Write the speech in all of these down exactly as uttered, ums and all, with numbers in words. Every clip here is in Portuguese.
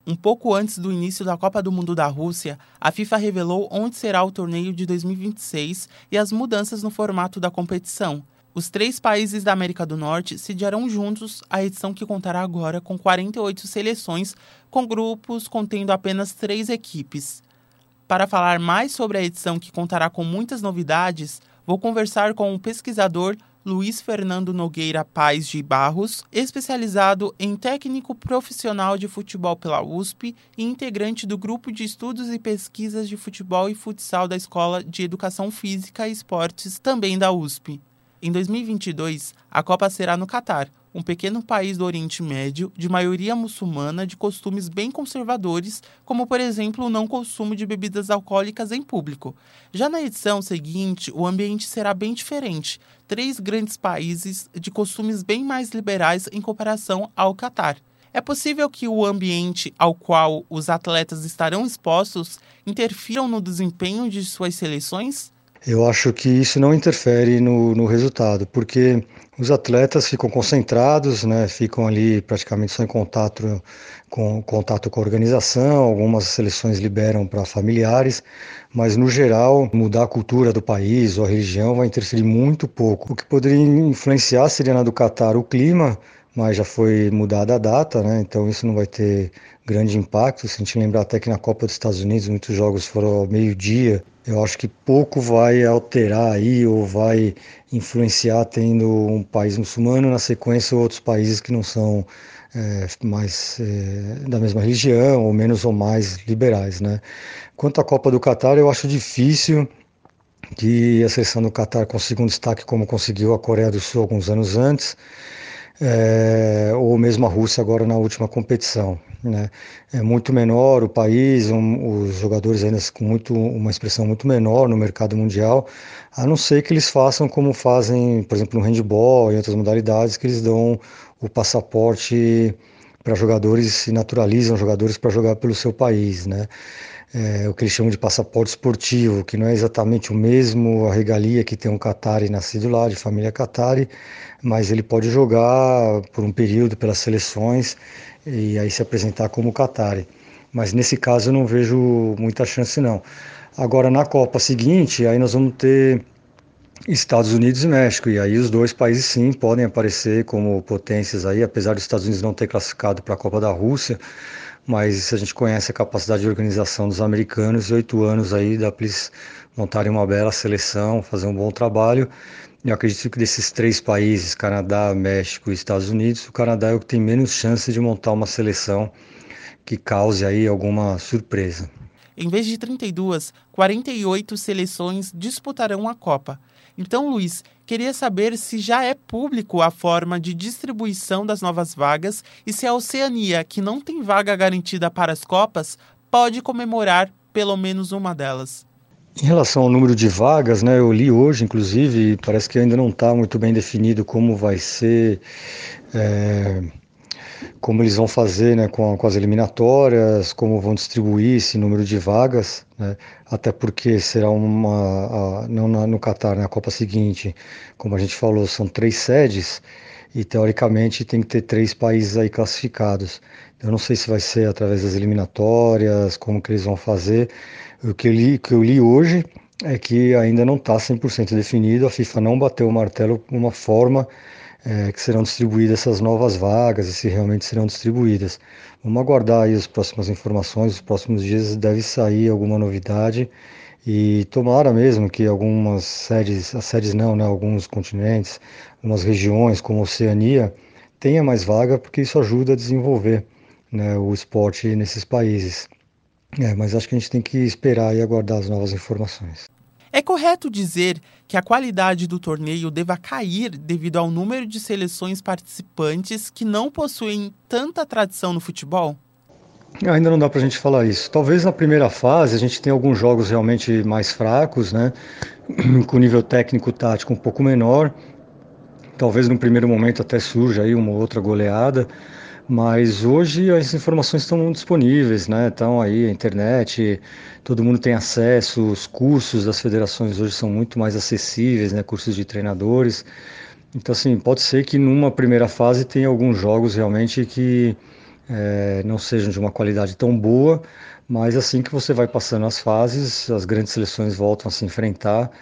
Um pouco antes do início da Copa do Mundo da Rússia, a FIFA revelou onde será o torneio de dois mil e vinte e seis e as mudanças no formato da competição. Os três países da América do Norte sediarão juntos a edição, que contará agora com quarenta e oito seleções, com grupos contendo apenas três equipes. Para falar mais sobre a edição, que contará com muitas novidades, vou conversar com o pesquisador Luiz Fernando Nogueira Paes de Barros, especializado em técnico profissional de futebol pela U S P e integrante do Grupo de Estudos e Pesquisas de Futebol e Futsal da Escola de Educação Física e Esportes, também da U S P. Em dois mil e vinte e dois, a Copa será no Catar, um pequeno país do Oriente Médio, de maioria muçulmana, de costumes bem conservadores, como, por exemplo, o não consumo de bebidas alcoólicas em público. Já na edição seguinte, o ambiente será bem diferente. Três grandes países de costumes bem mais liberais em comparação ao Catar. É possível que o ambiente ao qual os atletas estarão expostos interfiram no desempenho de suas seleções? Eu acho que isso não interfere no, no resultado, porque os atletas ficam concentrados, né, ficam ali praticamente só em contato com, contato com a organização, algumas seleções liberam para familiares, mas no geral mudar a cultura do país ou a religião vai interferir muito pouco. O que poderia influenciar seria na do Catar o clima, mas já foi mudada a data, né, então isso não vai ter grande impacto. Se a gente lembrar até que na Copa dos Estados Unidos muitos jogos foram ao meio-dia, eu acho que pouco vai alterar aí ou vai influenciar tendo um país muçulmano na sequência outros países que não são é, mais é, da mesma religião ou menos ou mais liberais, né? Quanto à Copa do Catar, eu acho difícil que a seleção do Catar consiga um destaque como conseguiu a Coreia do Sul alguns anos antes. É, ou mesmo a Rússia agora na última competição, né? É muito menor o país, um, os jogadores ainda com muito, uma expressão muito menor no mercado mundial, a não ser que eles façam como fazem, por exemplo, no handebol e outras modalidades, que eles dão o passaporte para jogadores e naturalizam jogadores para jogar pelo seu país, né? É, o que eles chamam de passaporte esportivo, que não é exatamente o mesmo, a regalia que tem um Qatari nascido lá, de família Qatari, mas ele pode jogar por um período pelas seleções e aí se apresentar como Qatari. Mas nesse caso eu não vejo muita chance não. Agora na Copa seguinte, aí nós vamos ter Estados Unidos e México, e aí os dois países sim podem aparecer como potências aí, apesar dos Estados Unidos não ter classificado para a Copa da Rússia, mas a gente conhece a capacidade de organização dos americanos, e oito anos aí dá para eles montarem uma bela seleção, fazer um bom trabalho. Eu acredito que desses três países, Canadá, México e Estados Unidos, o Canadá é o que tem menos chance de montar uma seleção que cause aí alguma surpresa. Em vez de trinta e duas, quarenta e oito seleções disputarão a Copa. Então, Luiz, queria saber se já é público a forma de distribuição das novas vagas e se a Oceania, que não tem vaga garantida para as Copas, pode comemorar pelo menos uma delas. Em relação ao número de vagas, né, eu li hoje, inclusive, parece que ainda não está muito bem definido como vai ser, é, como eles vão fazer, né, com, com as eliminatórias, como vão distribuir esse número de vagas, né, até porque será uma, a, não na, no Catar, na Copa seguinte, como a gente falou, são três sedes e teoricamente tem que ter três países aí classificados. Eu não sei se vai ser através das eliminatórias, como que eles vão fazer. O que eu li, que eu li hoje é que ainda não está cem por cento definido, a FIFA não bateu o martelo com uma forma é, que serão distribuídas essas novas vagas e se realmente serão distribuídas. Vamos aguardar aí as próximas informações, os próximos dias deve sair alguma novidade e tomara mesmo que algumas sedes, as sedes não, né, alguns continentes, algumas regiões como a Oceania tenha mais vaga, porque isso ajuda a desenvolver, né, o esporte nesses países. É, mas acho que a gente tem que esperar e aguardar as novas informações. É correto dizer que a qualidade do torneio deva cair devido ao número de seleções participantes que não possuem tanta tradição no futebol? Ainda não dá para a gente falar isso. Talvez na primeira fase a gente tenha alguns jogos realmente mais fracos, né? Com nível técnico-tático um pouco menor. Talvez no primeiro momento até surja aí uma outra goleada. Mas hoje as informações estão disponíveis, né? Estão aí, a internet, todo mundo tem acesso, os cursos das federações hoje são muito mais acessíveis, né? Cursos de treinadores. Então, assim, pode ser que numa primeira fase tenha alguns jogos realmente que é, não sejam de uma qualidade tão boa, mas assim que você vai passando as fases, as grandes seleções voltam a se enfrentar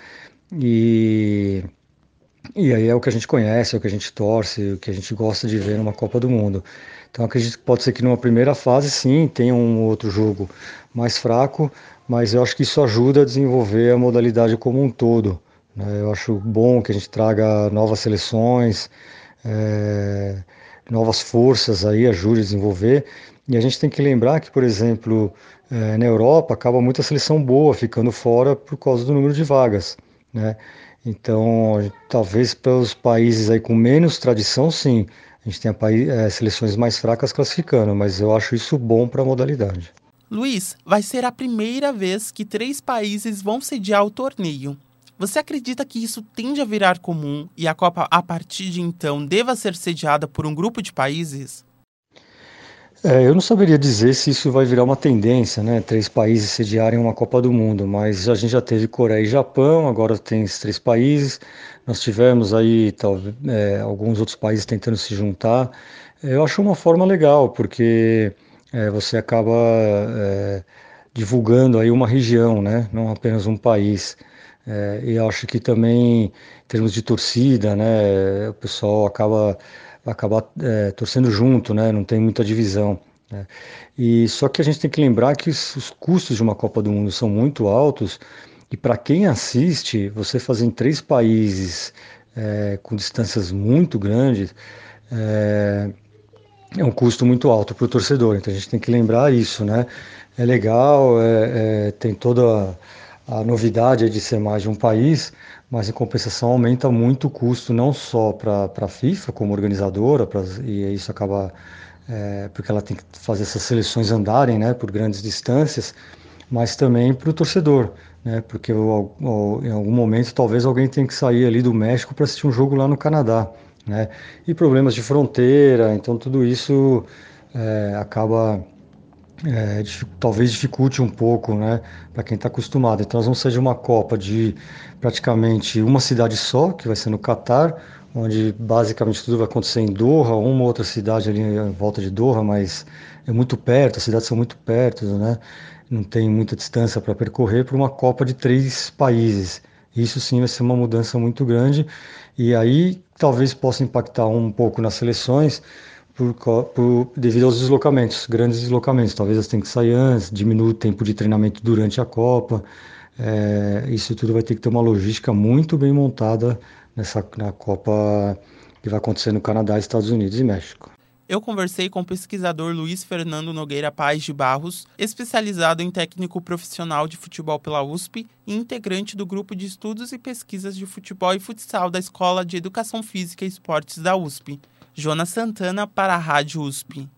e, e aí é o que a gente conhece, é o que a gente torce, o que a gente gosta de ver numa Copa do Mundo. Então acredito que pode ser que numa primeira fase sim tenha um outro jogo mais fraco, mas eu acho que isso ajuda a desenvolver a modalidade como um todo, né? Eu acho bom que a gente traga novas seleções, é, novas forças aí, ajude a desenvolver. E a gente tem que lembrar que, por exemplo, é, na Europa acaba muita seleção boa ficando fora por causa do número de vagas, né? Então, talvez para os países aí com menos tradição, sim, a gente tem é, seleções mais fracas classificando, mas eu acho isso bom para a modalidade. Luiz, vai ser a primeira vez que três países vão sediar o torneio. Você acredita que isso tende a virar comum e a Copa, a partir de então, deva ser sediada por um grupo de países? É, eu não saberia dizer se isso vai virar uma tendência, né? Três países sediarem uma Copa do Mundo, mas a gente já teve Coreia e Japão, agora tem esses três países. Nós tivemos aí talvez, é, alguns outros países tentando se juntar. Eu acho uma forma legal, porque é, você acaba é, divulgando aí uma região, né? Não apenas um país. É, e eu acho que também, em termos de torcida, né? O pessoal acaba acabar é, torcendo junto, né? Não tem muita divisão, né? E só que a gente tem que lembrar que os, os custos de uma Copa do Mundo são muito altos e para quem assiste, você fazer em três países é, com distâncias muito grandes é, é um custo muito alto para o torcedor. Então a gente tem que lembrar isso, né? É legal, é, é, tem toda a, a novidade de ser mais de um país, mas em compensação aumenta muito o custo, não só para a FIFA como organizadora, pra, e isso acaba, é, porque ela tem que fazer essas seleções andarem, né, por grandes distâncias, mas também para o torcedor, né, porque o, o, em algum momento talvez alguém tenha que sair ali do México para assistir um jogo lá no Canadá, né, e problemas de fronteira, então tudo isso é, acaba é, dific- talvez dificulte um pouco, né, para quem está acostumado. Então, nós vamos ser de uma Copa de praticamente uma cidade só, que vai ser no Catar, onde basicamente tudo vai acontecer em Doha, uma outra cidade ali em volta de Doha, mas é muito perto, as cidades são muito perto, né? Não tem muita distância para percorrer para uma Copa de três países. Isso sim vai ser uma mudança muito grande e aí talvez possa impactar um pouco nas seleções por, co- por- devido aos deslocamentos, grandes deslocamentos. Talvez elas tenham que sair antes, diminui o tempo de treinamento durante a Copa. É, isso tudo vai ter que ter uma logística muito bem montada nessa, na Copa que vai acontecer no Canadá, Estados Unidos e México. Eu conversei com o pesquisador Luiz Fernando Nogueira Paes de Barros, especializado em técnico profissional de futebol pela U S P e integrante do grupo de estudos e pesquisas de futebol e futsal da Escola de Educação Física e Esportes da U S P. Jonas Santana para a Rádio U S P.